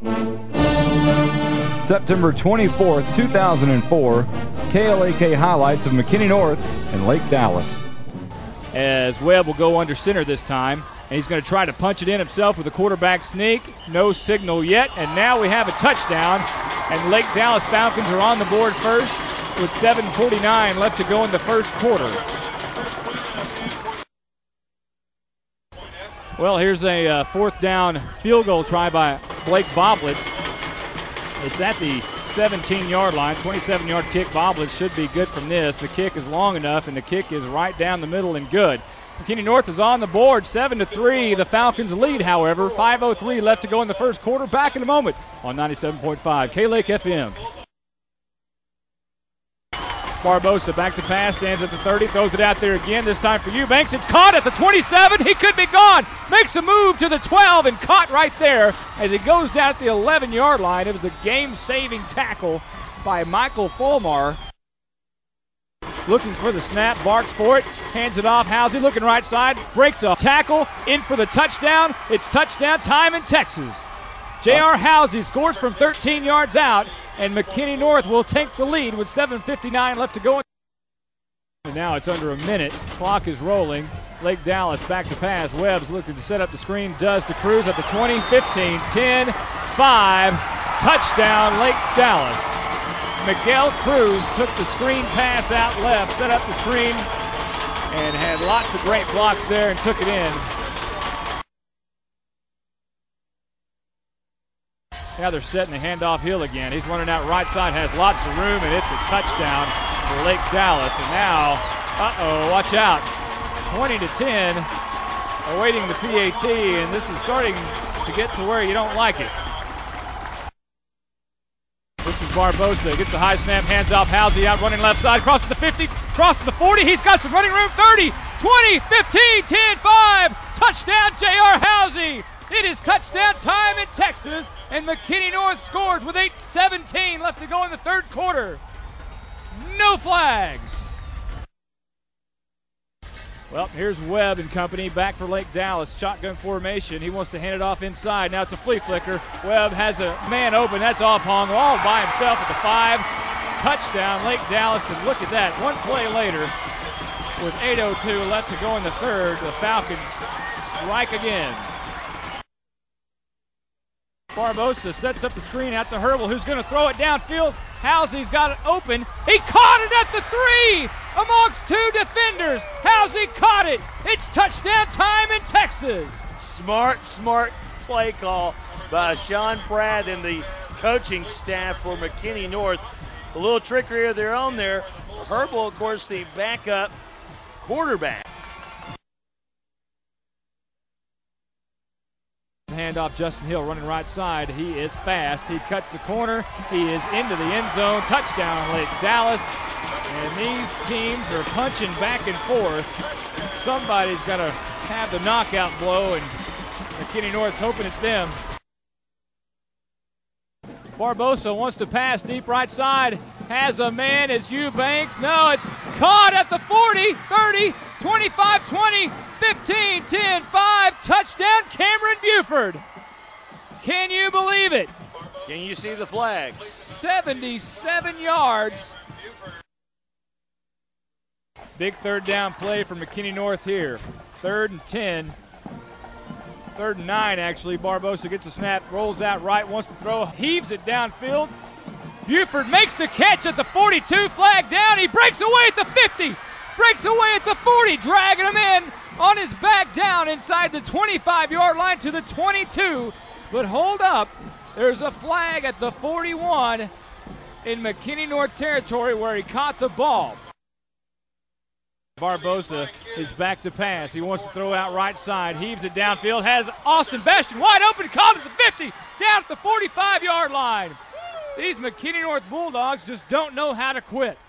September 24th, 2004, KLAK highlights of McKinney North and Lake Dallas. As Webb will go under center this time, and he's going to try to punch it in himself with a quarterback sneak. No signal yet, and now we have a touchdown, and Lake Dallas Falcons are on the board first with 7:49 left to go in the first quarter. Well, here's a fourth down field goal try by Blake Boblitz. It's at the 17-yard line, 27-yard kick. Boblitz should be good from this. The kick is long enough, and the kick is right down the middle and good. McKinney North is on the board, 7-3. The Falcons lead, however. 5:03 left to go in the first quarter. Back in a moment on 97.5 K-Lake FM. Barbosa back to pass, stands at the 30, throws it out there again, this time for Eubanks. It's caught at the 27. He could be gone. Makes a move to the 12 and caught right there as he goes down at the 11-yard line. It was a game-saving tackle by Michael Fulmar. Looking for the snap, barks for it, hands it off. Housey looking right side, breaks a tackle, in for the touchdown. It's touchdown time in Texas. J.R. Housey scores from 13 yards out, and McKinney North will take the lead with 7:59 left to go. And now it's under a minute. Clock is rolling. Lake Dallas back to pass. Webb's looking to set up the screen. Does to Cruz at the 20, 15, 10, 5. Touchdown, Lake Dallas. Miguel Cruz took the screen pass out left, set up the screen, and had lots of great blocks there and took it in. Now they're setting the handoff hill again. He's running out right side, has lots of room, and it's a touchdown for Lake Dallas. And now, watch out. 20-10, awaiting the PAT, and this is starting to get to where you don't like it. This is Barbosa, gets a high snap, hands off Housey out running left side, crosses the 50, crosses the 40, he's got some running room, 30, 20, 15, 10, 5, touchdown J.R. Housey. It is touchdown time in Texas, and McKinney North scores with 8:17 left to go in the third quarter. No flags. Well, here's Webb and company back for Lake Dallas. Shotgun formation. He wants to hand it off inside. Now it's a flea flicker. Webb has a man open. That's Oppong all by himself at the 5. Touchdown, Lake Dallas. And look at that. One play later, with 8:02 left to go in the third, the Falcons strike again. Barbosa sets up the screen out to Herbal, who's going to throw it downfield. Housey's got it open. He caught it at the 3 amongst 2 defenders. Housey caught it. It's touchdown time in Texas. Smart play call by Sean Pratt and the coaching staff for McKinney North. A little trickery of their own there. Herbal, of course, the backup quarterback. Handoff, Justin Hill running right side. He is fast. He cuts the corner. He is into the end zone. Touchdown, Lake Dallas. And these teams are punching back and forth. Somebody's got to have the knockout blow, and McKinney North's hoping it's them. Barbosa wants to pass deep right side. Has a man. It's Eubanks. No, it's caught at the 40, 30, 25, 20, 15, 10, 5. Touchdown, Cameron Buford. Can you believe it? Can you see the flag? 77 yards. Big third down play for McKinney North here. 3rd and 10. 3rd and 9, actually. Barbosa gets a snap, rolls out right, wants to throw, heaves it downfield. Buford makes the catch at the 42, flag down. He breaks away at the 50, breaks away at the 40, dragging him in on his back down inside the 25-yard line to the 22. But hold up, there's a flag at the 41 in McKinney North territory where he caught the ball. Barbosa is back to pass. He wants to throw out right side, heaves it downfield, has Austin Bastian wide open, caught at the 50, down at the 45-yard line. These McKinney North Bulldogs just don't know how to quit.